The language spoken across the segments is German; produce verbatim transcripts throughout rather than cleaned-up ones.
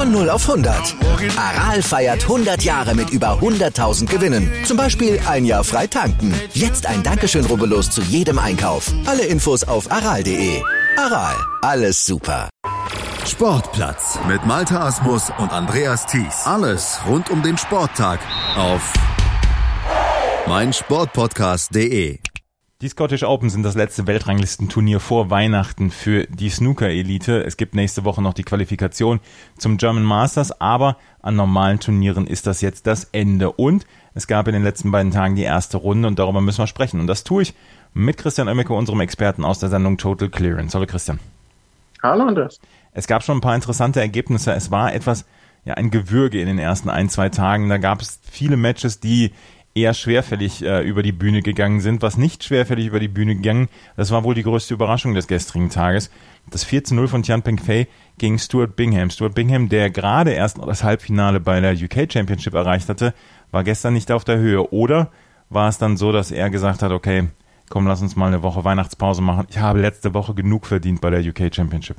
Von null auf hundert. Aral feiert hundert Jahre mit über hunderttausend Gewinnen. Zum Beispiel ein Jahr frei tanken. Jetzt ein Dankeschön, rubbellos zu jedem Einkauf. Alle Infos auf aral punkt de. Aral, alles super. Sportplatz mit Malte Asmus und Andreas Thies. Alles rund um den Sporttag auf meinsportpodcast punkt de. Die Scottish Open sind das letzte Weltranglistenturnier vor Weihnachten für die Snooker-Elite. Es gibt nächste Woche noch die Qualifikation zum German Masters, aber an normalen Turnieren ist das jetzt das Ende. Und es gab in den letzten beiden Tagen die erste Runde und darüber müssen wir sprechen. Und das tue ich mit Christian Oemmeke, unserem Experten aus der Sendung Total Clearance. Hallo Christian. Hallo Andreas. Es gab schon ein paar interessante Ergebnisse. Es war etwas, ja, ein Gewürge in den ersten ein, zwei Tagen. Da gab es viele Matches, die eher schwerfällig äh, über die Bühne gegangen sind. Was nicht schwerfällig über die Bühne gegangen, das war wohl die größte Überraschung des gestrigen Tages. Das vier zu null von Tian Pengfei gegen Stuart Bingham. Stuart Bingham, der gerade erst noch das Halbfinale bei der U K Championship erreicht hatte, war gestern nicht auf der Höhe. Oder war es dann so, dass er gesagt hat, okay, komm, lass uns mal eine Woche Weihnachtspause machen. Ich habe letzte Woche genug verdient bei der U K Championship.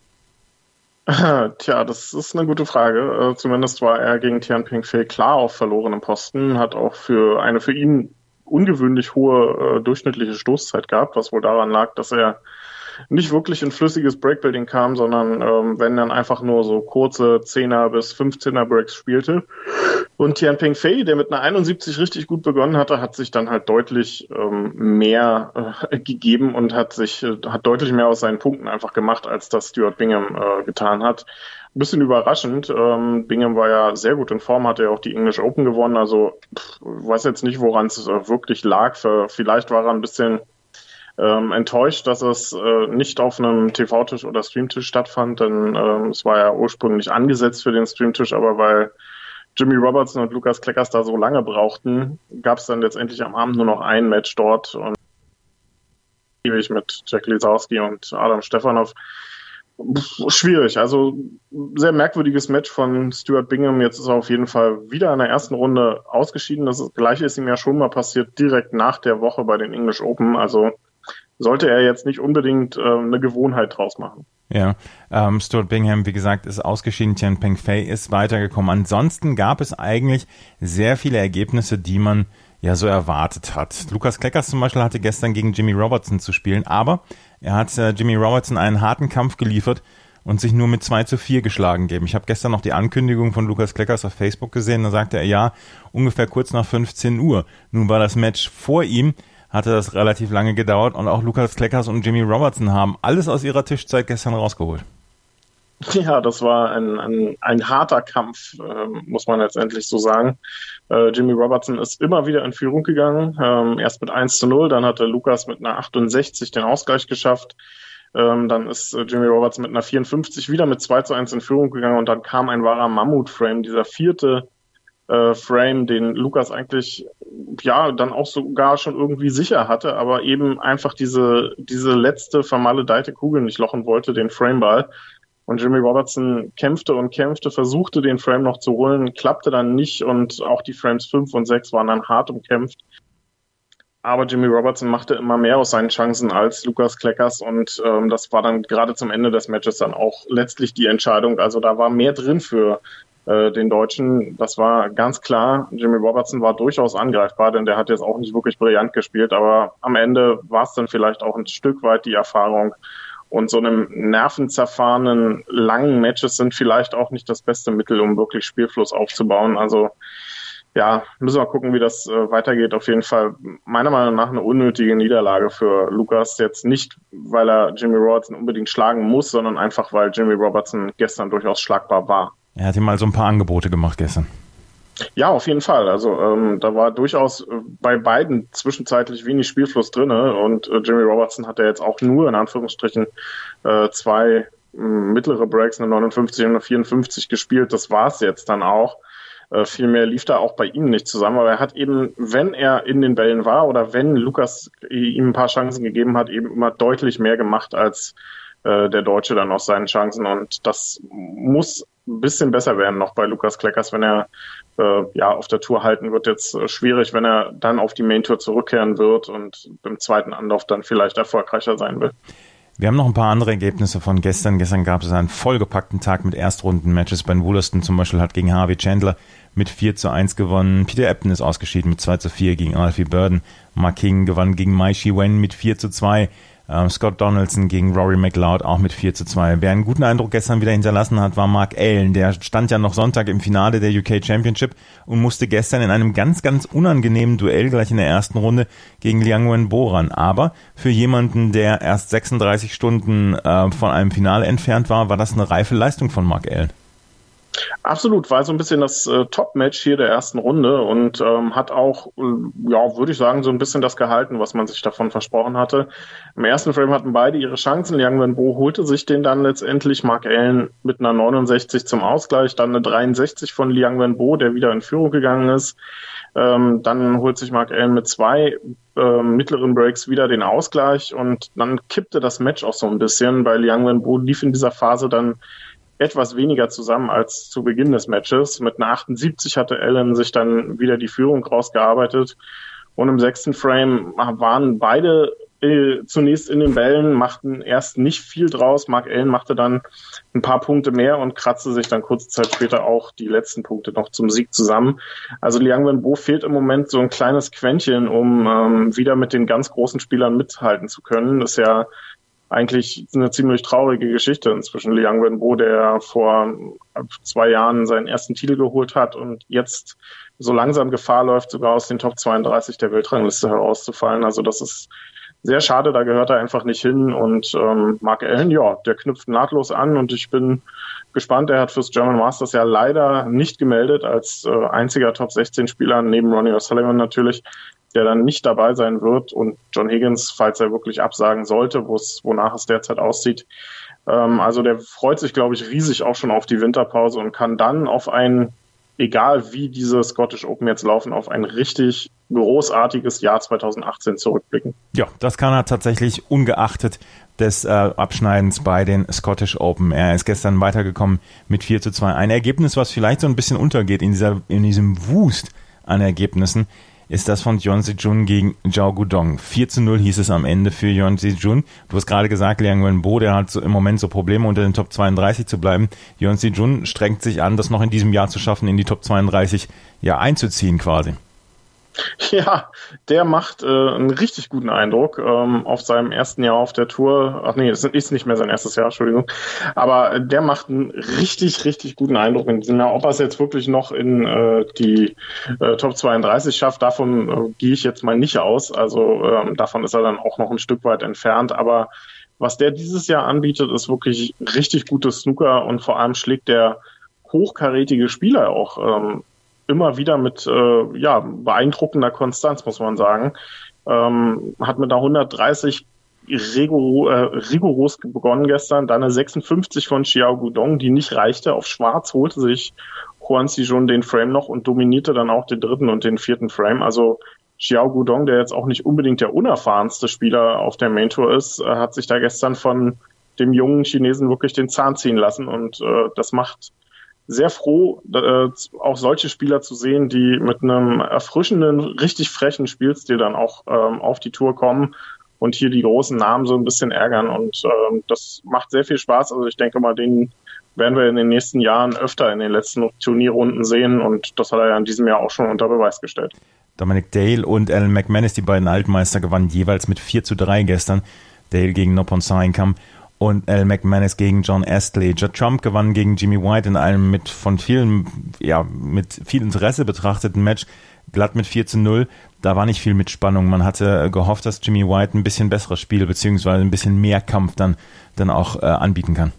Tja, das ist eine gute Frage. Zumindest war er gegen Tian Pengfei klar auf verlorenem Posten, hat auch für eine für ihn ungewöhnlich hohe äh, durchschnittliche Stoßzeit gehabt, was wohl daran lag, dass er nicht wirklich in flüssiges Breakbuilding kam, sondern ähm, wenn dann einfach nur so kurze Zehner bis fünfzehner Breaks spielte. Und Tian Pengfei, der mit einer einundsiebzig richtig gut begonnen hatte, hat sich dann halt deutlich ähm, mehr äh, gegeben und hat sich äh, hat deutlich mehr aus seinen Punkten einfach gemacht, als das Stuart Bingham äh, getan hat. Ein bisschen überraschend. Ähm, Bingham war ja sehr gut in Form, hatte ja auch die English Open gewonnen. Also pff, weiß jetzt nicht, woran es äh, wirklich lag. Für, vielleicht war er ein bisschen Ähm, enttäuscht, dass es äh, nicht auf einem T V-Tisch oder Streamtisch stattfand, denn ähm, es war ja ursprünglich angesetzt für den Streamtisch, aber weil Jimmy Robertson und Lukas Kleckers da so lange brauchten, gab es dann letztendlich am Abend nur noch ein Match dort und ewig mit Jack Lisowski und Adam Stefanov. Schwierig, also sehr merkwürdiges Match von Stuart Bingham. Jetzt ist er auf jeden Fall wieder in der ersten Runde ausgeschieden. Das Gleiche ist ihm ja schon mal passiert, direkt nach der Woche bei den English Open, also sollte er jetzt nicht unbedingt äh, eine Gewohnheit draus machen. Ja, ähm, Stuart Bingham, wie gesagt, ist ausgeschieden, Tian Pengfei ist weitergekommen. Ansonsten gab es eigentlich sehr viele Ergebnisse, die man ja so erwartet hat. Lukas Kleckers zum Beispiel hatte gestern gegen Jimmy Robertson zu spielen, aber er hat äh, Jimmy Robertson einen harten Kampf geliefert und sich nur mit zwei zu vier geschlagen gegeben. Ich habe gestern noch die Ankündigung von Lukas Kleckers auf Facebook gesehen, da sagte er, ja, ungefähr kurz nach fünfzehn Uhr. Nun war das Match vor ihm, hatte das relativ lange gedauert und auch Lukas Kleckers und Jimmy Robertson haben alles aus ihrer Tischzeit gestern rausgeholt. Ja, das war ein, ein, ein harter Kampf, äh, muss man letztendlich so sagen. Äh, Jimmy Robertson ist immer wieder in Führung gegangen, ähm, erst mit eins zu null, dann hatte Lukas mit einer achtundsechzig den Ausgleich geschafft. Ähm, dann ist äh, Jimmy Robertson mit einer vierundfünfzig wieder mit zwei zu eins in Führung gegangen und dann kam ein wahrer Mammut-Frame, dieser vierte äh, Frame, den Lukas eigentlich ja dann auch sogar schon irgendwie sicher hatte, aber eben einfach diese diese letzte vermaledeite Kugel nicht lochen wollte, den Frameball. Und Jimmy Robertson kämpfte und kämpfte, versuchte den Frame noch zu holen, klappte dann nicht und auch die Frames fünf und sechs waren dann hart umkämpft. Aber Jimmy Robertson machte immer mehr aus seinen Chancen als Lukas Kleckers und ähm, das war dann gerade zum Ende des Matches dann auch letztlich die Entscheidung. Also da war mehr drin für äh, den Deutschen. Das war ganz klar. Jimmy Robertson war durchaus angreifbar, denn der hat jetzt auch nicht wirklich brillant gespielt. Aber am Ende war es dann vielleicht auch ein Stück weit die Erfahrung. Und so einem nervenzerfahrenen, langen Matches sind vielleicht auch nicht das beste Mittel, um wirklich Spielfluss aufzubauen. Also ja, müssen wir gucken, wie das äh, weitergeht. Auf jeden Fall meiner Meinung nach eine unnötige Niederlage für Lukas. Jetzt nicht, weil er Jimmy Robertson unbedingt schlagen muss, sondern einfach, weil Jimmy Robertson gestern durchaus schlagbar war. Er hat ihm mal so ein paar Angebote gemacht gestern. Ja, auf jeden Fall. Also ähm, da war durchaus äh, bei beiden zwischenzeitlich wenig Spielfluss drinne und äh, Jimmy Robertson hat ja jetzt auch nur in Anführungsstrichen äh, zwei äh, mittlere Breaks, eine neunundfünfzig und eine vierundfünfzig gespielt. Das war's jetzt dann auch. Äh, viel mehr lief da auch bei ihm nicht zusammen. Aber er hat eben, wenn er in den Bällen war oder wenn Lukas ihm ein paar Chancen gegeben hat, eben immer deutlich mehr gemacht als äh, der Deutsche dann aus seinen Chancen. Und das muss ein bisschen besser werden noch bei Lukas Kleckers, wenn er äh, ja auf der Tour halten wird. Jetzt äh, schwierig, wenn er dann auf die Main Tour zurückkehren wird und im zweiten Anlauf dann vielleicht erfolgreicher sein will. Wir haben noch ein paar andere Ergebnisse von gestern. Gestern gab es einen vollgepackten Tag mit Erstrunden-Matches. Ben Wollaston zum Beispiel hat gegen Harvey Chandler mit vier zu eins gewonnen. Peter Ebdon ist ausgeschieden mit zwei zu vier gegen Alfie Burden. Mark King gewann gegen Mai Shi Wen mit vier zu zwei. Ähm, Scott Donaldson gegen Rory McLeod auch mit vier zu zwei. Wer einen guten Eindruck gestern wieder hinterlassen hat, war Mark Allen. Der stand ja noch Sonntag im Finale der U K Championship und musste gestern in einem ganz, ganz unangenehmen Duell gleich in der ersten Runde gegen Liang Wenbo ran. Aber für jemanden, der erst sechsunddreißig Stunden äh, von einem Finale entfernt war, war das eine reife Leistung von Mark Allen. Absolut, war so ein bisschen das äh, Top-Match hier der ersten Runde und ähm, hat auch, äh, ja, würde ich sagen, so ein bisschen das gehalten, was man sich davon versprochen hatte. Im ersten Frame hatten beide ihre Chancen. Liang Wenbo holte sich den dann letztendlich. Mark Allen mit einer neunundsechzig zum Ausgleich, dann eine dreiundsechzig von Liang Wenbo, der wieder in Führung gegangen ist. Ähm, dann holt sich Mark Allen mit zwei äh, mittleren Breaks wieder den Ausgleich und dann kippte das Match auch so ein bisschen, weil Liang Wenbo lief in dieser Phase dann etwas weniger zusammen als zu Beginn des Matches. Mit einer achtundsiebzig hatte Allen sich dann wieder die Führung rausgearbeitet. Und im sechsten Frame waren beide äh, zunächst in den Bällen, machten erst nicht viel draus. Mark Allen machte dann ein paar Punkte mehr und kratzte sich dann kurze Zeit später auch die letzten Punkte noch zum Sieg zusammen. Also Liang Wenbo fehlt im Moment so ein kleines Quäntchen, um ähm, wieder mit den ganz großen Spielern mithalten zu können. Das ist ja eigentlich eine ziemlich traurige Geschichte inzwischen. Liang Wenbo, der vor zwei Jahren seinen ersten Titel geholt hat und jetzt so langsam Gefahr läuft, sogar aus den Top zweiunddreißig der Weltrangliste herauszufallen. Also das ist sehr schade, da gehört er einfach nicht hin. Und ähm, Mark Allen, ja, der knüpft nahtlos an und ich bin gespannt. Er hat fürs German Masters ja leider nicht gemeldet als äh, einziger Top sechzehn Spieler, neben Ronnie O'Sullivan natürlich, der dann nicht dabei sein wird und John Higgins, falls er wirklich absagen sollte, wonach es derzeit aussieht. Ähm, also der freut sich, glaube ich, riesig auch schon auf die Winterpause und kann dann auf ein, egal wie diese Scottish Open jetzt laufen, auf ein richtig großartiges Jahr zweitausendachtzehn zurückblicken. Ja, das kann er tatsächlich ungeachtet des äh, Abschneidens bei den Scottish Open. Er ist gestern weitergekommen mit vier zu zwei. Ein Ergebnis, was vielleicht so ein bisschen untergeht in dieser, in diesem Wust an Ergebnissen, ist das von Yeon Se-jun gegen Zhao Guodong. vier zu null hieß es am Ende für Yeon Se-jun. Du hast gerade gesagt, Liang Wenbo, der hat so im Moment so Probleme, unter den Top zweiunddreißig zu bleiben. Yeon Se-jun strengt sich an, das noch in diesem Jahr zu schaffen, in die Top zweiunddreißig ja einzuziehen quasi. Ja, der macht äh, einen richtig guten Eindruck ähm, auf seinem ersten Jahr auf der Tour. Ach nee, es ist nicht mehr sein erstes Jahr, Entschuldigung. Aber der macht einen richtig, richtig guten Eindruck in diesem Jahr. Ob er es jetzt wirklich noch in äh, die äh, Top zweiunddreißig schafft, davon äh, gehe ich jetzt mal nicht aus. Also ähm, davon ist er dann auch noch ein Stück weit entfernt. Aber was der dieses Jahr anbietet, ist wirklich richtig gutes Snooker und vor allem schlägt der hochkarätige Spieler auch ähm, immer wieder mit äh, ja beeindruckender Konstanz, muss man sagen. Ähm, hat mit einer hundertdreißig rigor, äh, rigoros begonnen gestern, dann eine sechsundfünfzig von Xiao Guodong, die nicht reichte. Auf Schwarz holte sich Huan Si-jun den Frame noch und dominierte dann auch den dritten und den vierten Frame. Also Xiao Guodong, der jetzt auch nicht unbedingt der unerfahrenste Spieler auf der Main Tour ist, äh, hat sich da gestern von dem jungen Chinesen wirklich den Zahn ziehen lassen und äh, das macht sehr froh, äh, auch solche Spieler zu sehen, die mit einem erfrischenden, richtig frechen Spielstil dann auch ähm, auf die Tour kommen und hier die großen Namen so ein bisschen ärgern. Und ähm, das macht sehr viel Spaß. Also ich denke mal, den werden wir in den nächsten Jahren öfter in den letzten Turnierrunden sehen. Und das hat er ja in diesem Jahr auch schon unter Beweis gestellt. Dominic Dale und Alan McManus, die beiden Altmeister, gewannen jeweils mit vier zu drei gestern. Dale gegen Noppon Saenkamp und Al McManus gegen John Astley. Judd Trump gewann gegen Jimmy White in einem mit von vielen, ja, mit viel Interesse betrachteten Match, glatt mit vier zu null. Da war nicht viel mit Spannung. Man hatte gehofft, dass Jimmy White ein bisschen besseres Spiel beziehungsweise ein bisschen mehr Kampf dann, dann auch äh, anbieten kann.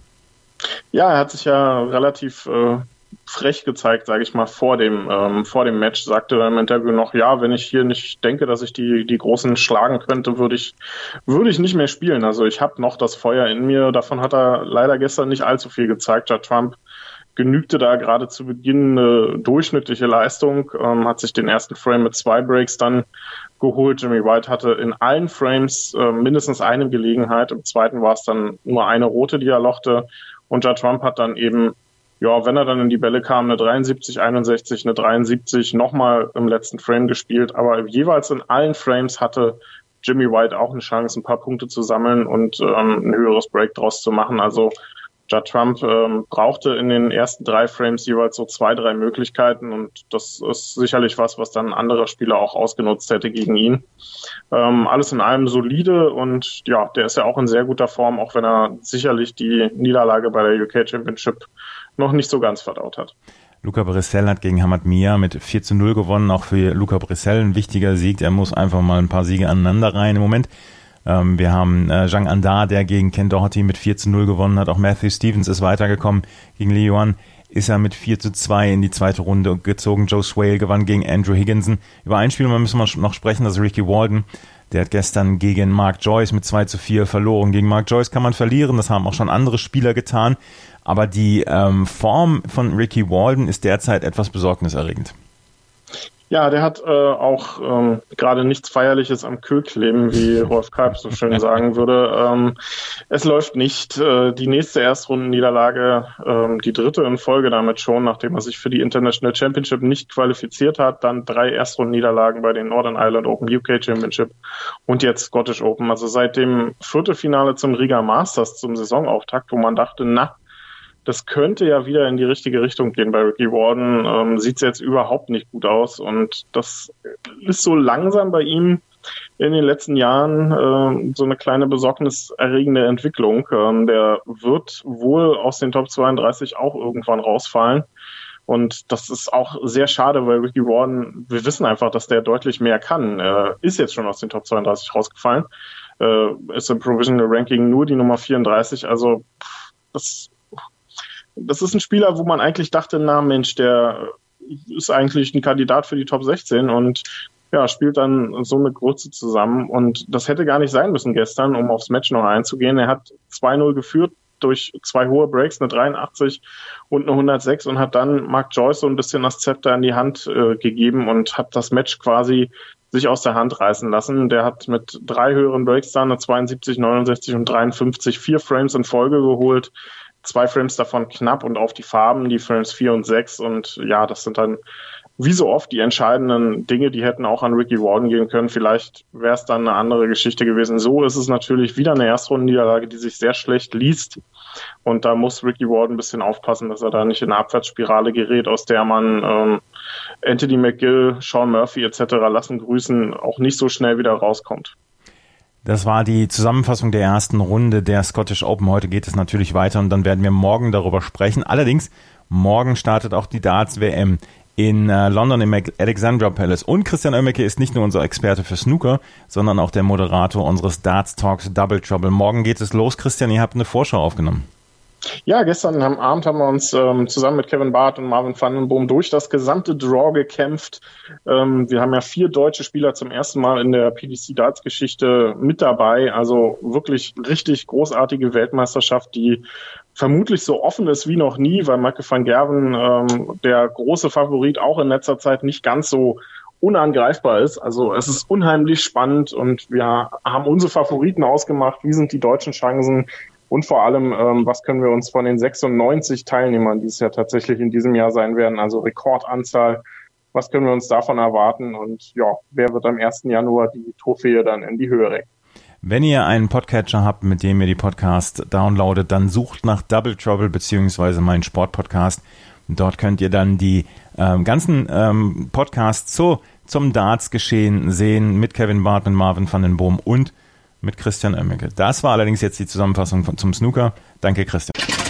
Ja, er hat sich ja relativ äh, frech gezeigt, sage ich mal, vor dem ähm, vor dem Match. Sagte er im Interview noch, ja, wenn ich hier nicht denke, dass ich die die Großen schlagen könnte, würde ich würde ich nicht mehr spielen. Also ich habe noch das Feuer in mir. Davon hat er leider gestern nicht allzu viel gezeigt. Judd Trump genügte da gerade zu Beginn eine durchschnittliche Leistung, ähm, hat sich den ersten Frame mit zwei Breaks dann geholt. Jimmy White hatte in allen Frames äh, mindestens eine Gelegenheit. Im zweiten war es dann nur eine rote, die er lochte. Und Judd Trump hat dann eben, ja, wenn er dann in die Bälle kam, eine dreiundsiebzig, einundsechzig, eine dreiundsiebzig, nochmal im letzten Frame gespielt. Aber jeweils in allen Frames hatte Jimmy White auch eine Chance, ein paar Punkte zu sammeln und ähm, ein höheres Break draus zu machen. Also Judd Trump ähm, brauchte in den ersten drei Frames jeweils so zwei, drei Möglichkeiten und das ist sicherlich was, was dann ein anderer Spieler auch ausgenutzt hätte gegen ihn. Ähm, alles in allem solide und ja, der ist ja auch in sehr guter Form, auch wenn er sicherlich die Niederlage bei der U K Championship noch nicht so ganz verdaut hat. Luca Brissell hat gegen Hamad Mia mit vier zu null gewonnen, auch für Luca Brissell ein wichtiger Sieg. Er muss einfach mal ein paar Siege aneinander rein im Moment. Ähm, wir haben äh, Zhang Anda, der gegen Ken Doherty mit vier zu null gewonnen hat. Auch Matthew Stevens ist weitergekommen. Gegen Lee Yuan ist er mit vier zu zwei in die zweite Runde gezogen. Joe Swale gewann gegen Andrew Higginson. Über ein Spiel müssen wir noch sprechen, das ist Ricky Walden. Der hat gestern gegen Mark Joyce mit zwei zu vier verloren. Gegen Mark Joyce kann man verlieren, das haben auch schon andere Spieler getan. Aber die ähm, Form von Ricky Walden ist derzeit etwas besorgniserregend. Ja, der hat äh, auch ähm, gerade nichts Feierliches am Kühl kleben, wie Rolf Kalb so schön sagen würde. Ähm, es läuft nicht. Äh, die nächste Erstrundenniederlage, ähm, die dritte in Folge damit schon, nachdem er sich für die International Championship nicht qualifiziert hat, dann drei Erstrundenniederlagen bei den Northern Ireland Open, U K Championship und jetzt Scottish Open. Also seit dem Viertelfinale zum Riga Masters, zum Saisonauftakt, wo man dachte, na, das könnte ja wieder in die richtige Richtung gehen bei Ricky Walden. Ähm, sieht es jetzt überhaupt nicht gut aus. Und das ist so langsam bei ihm in den letzten Jahren äh, so eine kleine besorgniserregende Entwicklung. Ähm, der wird wohl aus den Top zweiunddreißig auch irgendwann rausfallen. Und das ist auch sehr schade, weil Ricky Walden, wir wissen einfach, dass der deutlich mehr kann. Er ist jetzt schon aus den Top zweiunddreißig rausgefallen. Äh, ist im Provisional Ranking nur die Nummer vierunddreißig. Also das Das ist ein Spieler, wo man eigentlich dachte, na Mensch, der ist eigentlich ein Kandidat für die Top sechzehn und ja, spielt dann so mit Grütze zusammen. Und das hätte gar nicht sein müssen gestern, um aufs Match noch einzugehen. Er hat zwei null geführt durch zwei hohe Breaks, eine dreiundachtzig und eine hundertsechs und hat dann Mark Joyce so ein bisschen das Zepter in die Hand äh, gegeben und hat das Match quasi sich aus der Hand reißen lassen. Der hat mit drei höheren Breaks dann eine zweiundsiebzig, neunundsechzig und dreiundfünfzig vier Frames in Folge geholt. Zwei Frames davon knapp und auf die Farben, die Frames vier und sechs. Und ja, das sind dann wie so oft die entscheidenden Dinge, die hätten auch an Ricky Walden gehen können. Vielleicht wäre es dann eine andere Geschichte gewesen. So ist es natürlich wieder eine Erstrundenniederlage, die sich sehr schlecht liest. Und da muss Ricky Walden ein bisschen aufpassen, dass er da nicht in eine Abwärtsspirale gerät, aus der man ähm, Anthony McGill, Sean Murphy et cetera lassen grüßen, auch nicht so schnell wieder rauskommt. Das war die Zusammenfassung der ersten Runde der Scottish Open. Heute geht es natürlich weiter und dann werden wir morgen darüber sprechen. Allerdings, morgen startet auch die Darts-W M in äh, London im Alexandra Palace. Und Christian Oemmeke ist nicht nur unser Experte für Snooker, sondern auch der Moderator unseres Darts-Talks Double Trouble. Morgen geht es los. Christian, ihr habt eine Vorschau aufgenommen. Ja, gestern am Abend haben wir uns ähm, zusammen mit Kevin Barth und Marvin van den Boom durch das gesamte Draw gekämpft. Ähm, wir haben ja vier deutsche Spieler zum ersten Mal in der P D C Darts Geschichte mit dabei. Also wirklich richtig großartige Weltmeisterschaft, die vermutlich so offen ist wie noch nie, weil Michael van Gerwen, ähm, der große Favorit, auch in letzter Zeit nicht ganz so unangreifbar ist. Also es ist unheimlich spannend und wir haben unsere Favoriten ausgemacht. Wie sind die deutschen Chancen? Und vor allem, ähm, was können wir uns von den sechsundneunzig Teilnehmern, die es ja tatsächlich in diesem Jahr sein werden, also Rekordanzahl, was können wir uns davon erwarten? Und ja, wer wird am ersten Januar die Trophäe dann in die Höhe recken? Wenn ihr einen Podcatcher habt, mit dem ihr die Podcast downloadet, dann sucht nach Double Trouble beziehungsweise meinen Sportpodcast. Dort könnt ihr dann die ähm, ganzen ähm, Podcasts zu, zum Darts-Geschehen sehen mit Kevin Barth, mit Marvin van den Boom und mit Christian Oemmeke. Das war allerdings jetzt die Zusammenfassung von, zum Snooker. Danke, Christian.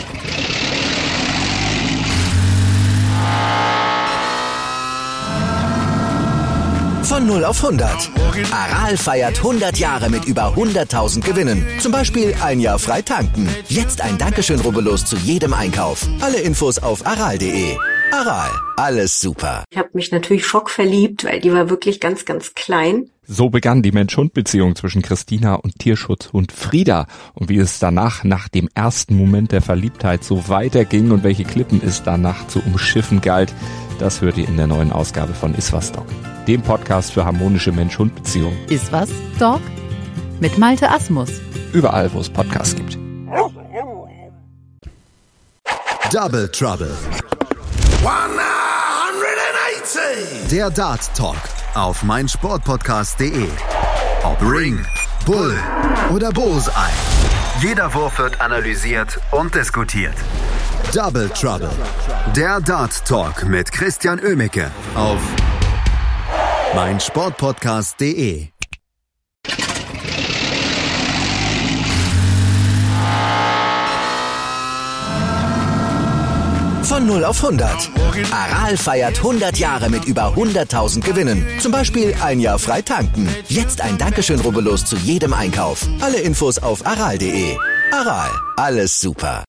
Von null auf hundert. Aral feiert hundert Jahre mit über hunderttausend Gewinnen. Zum Beispiel ein Jahr frei tanken. Jetzt ein Dankeschön, rubbellos zu jedem Einkauf. Alle Infos auf aral punkt de. Aral, alles super. Ich habe mich natürlich schockverliebt, weil die war wirklich ganz, ganz klein. So begann die Mensch-Hund-Beziehung zwischen Christina und Tierschutzhund Frieda. Und wie es danach, nach dem ersten Moment der Verliebtheit, so weiterging und welche Klippen es danach zu umschiffen galt, das hört ihr in der neuen Ausgabe von Iswas Dog, dem Podcast für harmonische Mensch-Hund-Beziehungen. Iswas Dog mit Malte Asmus. Überall, wo es Podcasts gibt. Double Trouble. hundertachtzig. Der Dart Talk auf meinsportpodcast punkt de. Ob Ring, Bull oder Bullseye. Jeder Wurf wird analysiert und diskutiert. Double Trouble. Der Dart Talk mit Christian Oemicke auf meinsportpodcast punkt de. Von null auf hundert. Aral feiert hundert Jahre mit über hunderttausend Gewinnen. Zum Beispiel ein Jahr frei tanken. Jetzt ein Dankeschön, rubbellos zu jedem Einkauf. Alle Infos auf aral punkt de. Aral, alles super.